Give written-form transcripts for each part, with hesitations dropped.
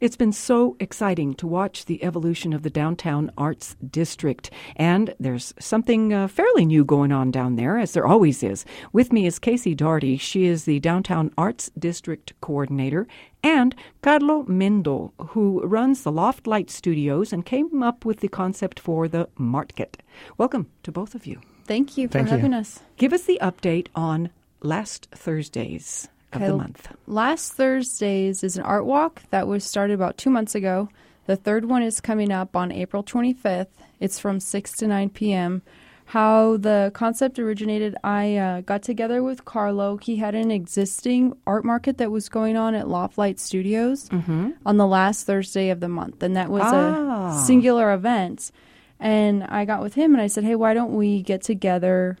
It's been so exciting to watch the evolution of the Downtown Arts District. And there's something fairly new going on down there, as there always is. With me is Casey Daugherty. She is the Downtown Arts District Coordinator. And Carlo Mendo, who runs the Loft Light Studios and came up with the concept for the Market. Welcome to both of you. Thank you for having us. Give us the update on last Thursdays of the month. Last Thursdays is an art walk that was started about 2 months ago. The third one is coming up on April 25th. It's from 6 to 9 p.m. How the concept originated, I got together with Carlo. He had an existing art market that was going on at Loft Light Studios on the last Thursday of the month. And that was a singular event. And I got with him and I said, hey, why don't we get together,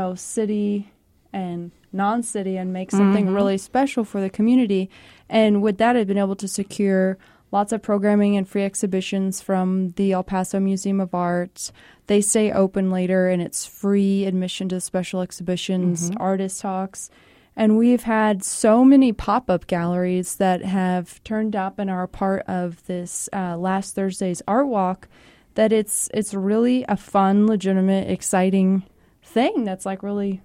city and non-city and make something really special for the community. And with that, I've been able to secure lots of programming and free exhibitions from the El Paso Museum of Art. They stay open later, and it's free admission to special exhibitions, artist talks. And we've had so many pop-up galleries that have turned up and are part of this last Thursday's art walk that it's really a fun, legitimate, exciting thing that's like really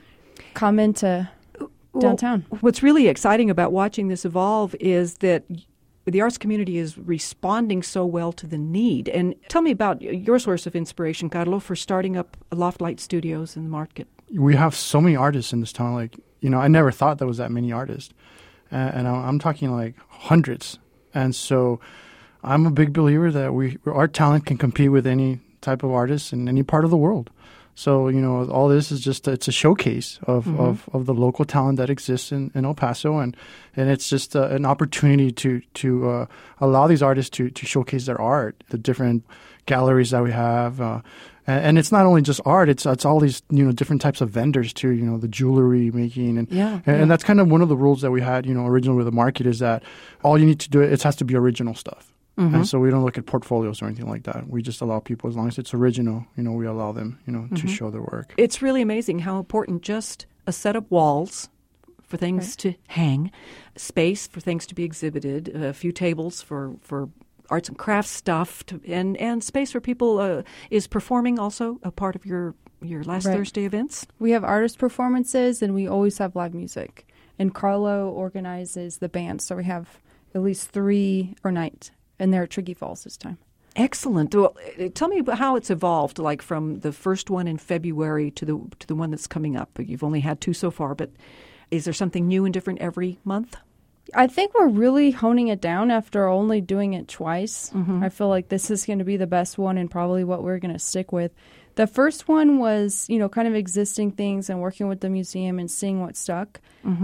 come into downtown. Well, what's really exciting about watching this evolve is that the arts community is responding so well to the need. And tell me about your source of inspiration, Carlo, for starting up Loft Light Studios in the Market. We have so many artists in this town. I never thought there was that many artists. And I'm talking like hundreds. And so I'm a big believer that our talent can compete with any type of artist in any part of the world. So, all this is just, it's a showcase of the local talent that exists in El Paso. And it's just an opportunity to allow these artists to showcase their art, the different galleries that we have. And it's not only just art, it's all these, different types of vendors too, the jewelry making. And that's kind of one of the rules that we had, originally with the Market is that all you need to do, it has to be original stuff. And so we don't look at portfolios or anything like that. We just allow people, as long as it's original, we allow them, to show their work. It's really amazing how important just a set of walls for things to hang, space for things to be exhibited, a few tables for arts and crafts stuff, and space where people is performing also a part of your last Thursday events? We have artist performances, and we always have live music. And Carlo organizes the band, so we have at least 3 per night. And they're at Triggy Falls this time. Excellent. Well, tell me about how it's evolved, like from the first one in February to the one that's coming up. You've only had 2 so far, but is there something new and different every month? I think we're really honing it down after only doing it twice. I feel like this is going to be the best one and probably what we're going to stick with. The first one was, kind of existing things and working with the museum and seeing what stuck.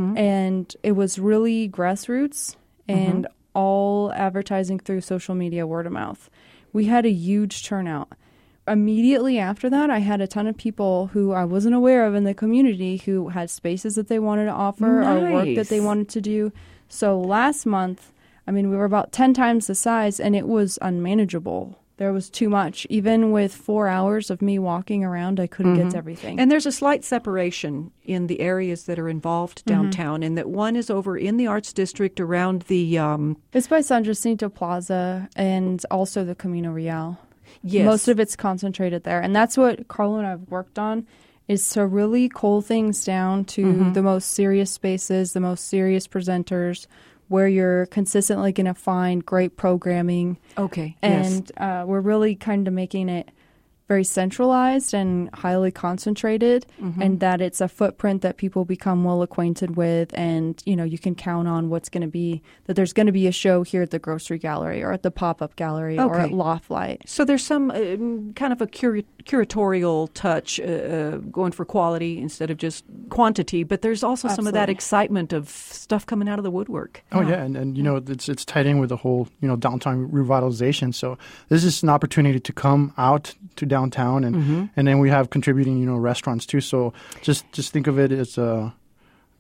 And it was really grassroots and all advertising through social media, word of mouth. We had a huge turnout. Immediately after that, I had a ton of people who I wasn't aware of in the community who had spaces that they wanted to offer or work that they wanted to do. So last month, we were about 10 times the size, and it was unmanageable. There was too much. Even with 4 hours of me walking around, I couldn't get to everything. And there's a slight separation in the areas that are involved downtown, and that one is over in the Arts District around the... It's by San Jacinto Plaza and also the Camino Real. Yes. Most of it's concentrated there. And that's what Carlo and I have worked on, is to really cull things down to the most serious spaces, the most serious presenters, where you're consistently going to find great programming. Okay. And we're really kind of making it very centralized and highly concentrated, and that it's a footprint that people become well acquainted with, and you can count on what's going to be, that there's going to be a show here at the Grocery Gallery or at the Pop-Up Gallery or at Loft Light. So there's some kind of a curatorial touch, going for quality instead of just quantity, but there's also some of that excitement of stuff coming out of the woodwork. Oh yeah, and it's tied in with the whole downtown revitalization. So this is an opportunity to come out to downtown, and then we have contributing restaurants too. So just think of it as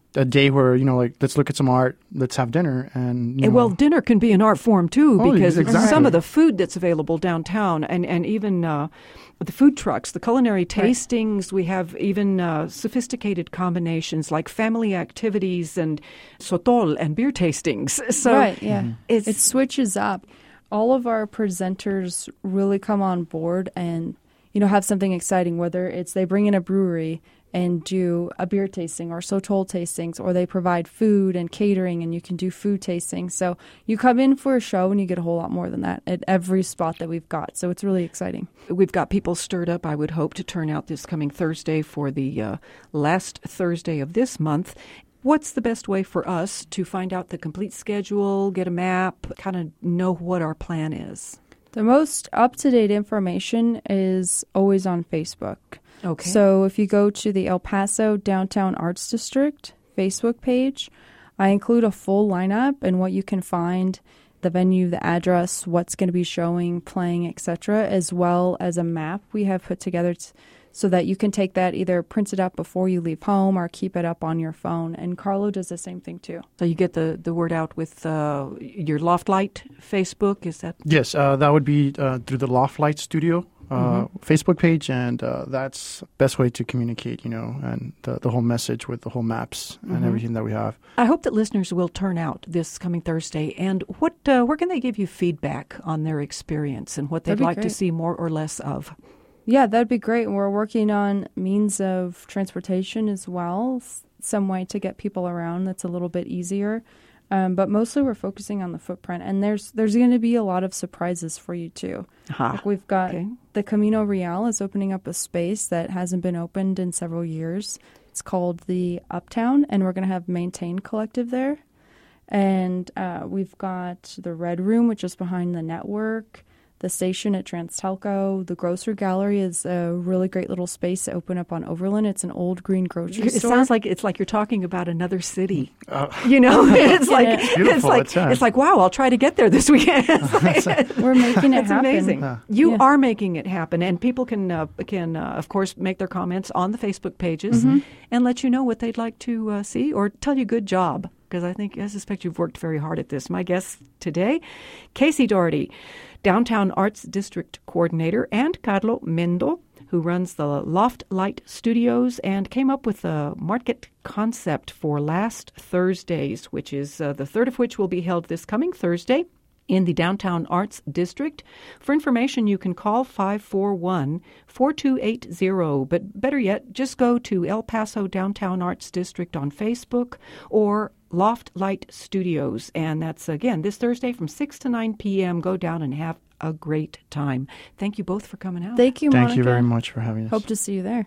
a day where, like, let's look at some art, let's have dinner. And, well, dinner can be an art form, too, because exactly. some of the food that's available downtown and even the food trucks, the culinary tastings, we have even sophisticated combinations like family activities and sotol and beer tastings. So right, yeah. It switches up. All of our presenters really come on board and, have something exciting, whether it's they bring in a brewery and do a beer tasting or sotol tastings, or they provide food and catering and you can do food tasting. So you come in for a show and you get a whole lot more than that at every spot that we've got. So it's really exciting. We've got people stirred up, I would hope, to turn out this coming Thursday for the last Thursday of this month. What's the best way for us to find out the complete schedule, get a map, kind of know what our plan is? The most up-to-date information is always on Facebook. Okay. So if you go to the El Paso Downtown Arts District Facebook page, I include a full lineup and what you can find, the venue, the address, what's going to be showing, playing, etc., as well as a map we have put together so that you can take that, either print it up before you leave home or keep it up on your phone. And Carlo does the same thing too. So you get the word out with your Loftlight Facebook, is that? Yes, that would be through the Loftlight Studio Facebook page, and that's the best way to communicate, and the whole message with the whole maps and everything that we have. I hope that listeners will turn out this coming Thursday. And where can they give you feedback on their experience and what they'd like to see more or less of? Yeah, that'd be great. We're working on means of transportation as well, some way to get people around that's a little bit easier. But mostly we're focusing on the footprint. And there's going to be a lot of surprises for you, too. Like we've got the Camino Real is opening up a space that hasn't been opened in several years. It's called the Uptown, and we're going to have Maintain Collective there. And we've got the Red Room, which is behind the network. The station at Trans-Telco. The Grocery Gallery is a really great little space to open up on Overland. It's an old green grocery store. It sounds like it's like you're talking about another city. It's like wow, I'll try to get there this weekend. We're making it happen. Amazing. You are making it happen, and people can of course make their comments on the Facebook pages and let you know what they'd like to see or tell you good job. Because I suspect you've worked very hard at this. My guest today, Casey Doherty, Downtown Arts District Coordinator, and Carlo Mendo, who runs the Loftlight Studios and came up with a market concept for last Thursdays, which is the third of which will be held this coming Thursday in the Downtown Arts District. For information, you can call 541-4280. But better yet, just go to El Paso Downtown Arts District on Facebook or Loftlight Studios. And that's, again, this Thursday from 6 to 9 p.m. Go down and have a great time. Thank you both for coming out. Thank you, Monica. Thank you very much for having us. Hope to see you there.